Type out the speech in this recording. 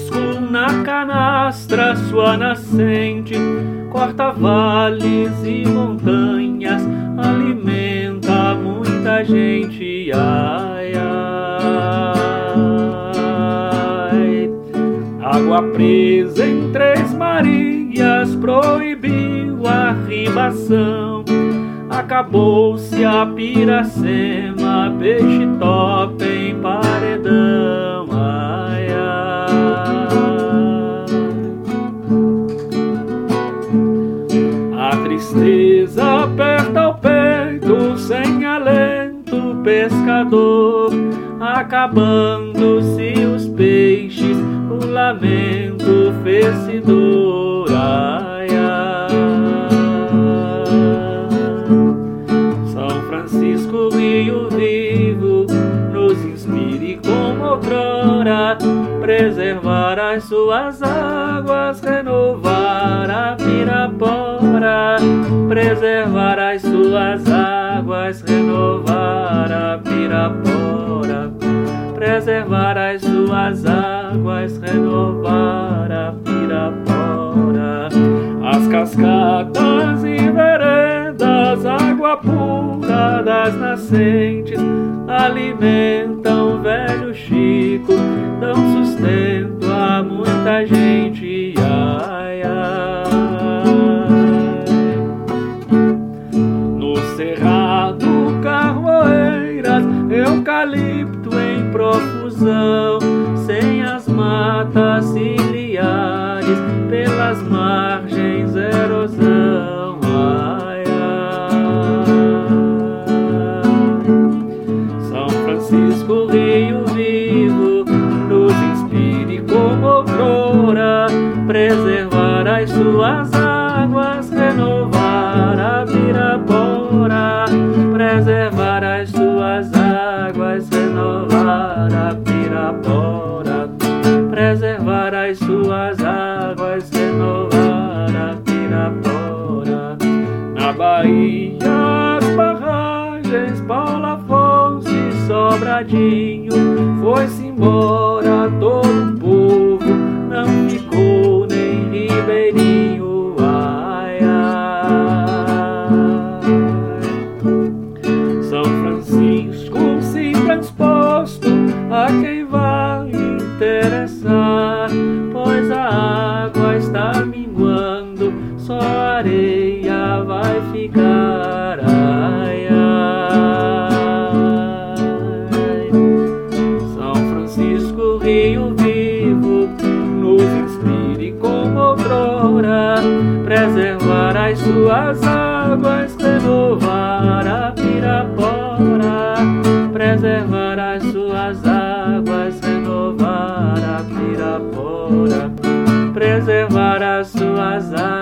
Francisco na canastra sua nascente, corta vales e montanhas, alimenta muita gente. Ai, ai. Água presa em Três Marias proibiu a ribação. Acabou-se a Piracema, peixe top em paredão. Ai, ai. A tristeza aperta o peito, sem alento, pescador. Acabando-se os peixes, o lamento fez-se dor. Ai, ai. Francisco, Rio Vivo, nos inspire como outrora, preservar as suas águas, renovar a Pirapora, preservar as suas águas, renovar a Pirapora, preservar as suas águas, renovar a Pirapora. As cascatas e veredas, água pura das nascentes, alimentam velho Chico, dão sustento a muita gente. Ai, ai. No cerrado, carvoeiras, eucalipto em profusão, sem as matas ciliares, pelas margens erosão. Ai, ai. São Francisco, Rio Vivo, nos inspire como outrora, preservar as suas águas, renovar a Pirapora, preservar as suas águas, renovar a Pirapora, preservar as suas águas, renovar a Pirapora. Na Bahia, as barragens, Paulo Afonso e Sobradinho, foi-se embora todo o povo, não ficou nem ribeirinho. Ai, ai. São Francisco se transposto a quem vai interessar, pois a água está minguando, só a areia vai ficar. Ai, ai. São Francisco, Rio Vivo, nos inspire como outrora, preservar as suas águas, renovar a Pirapora, preservar as suas águas, renovar a Pirapora, preservar as suas águas.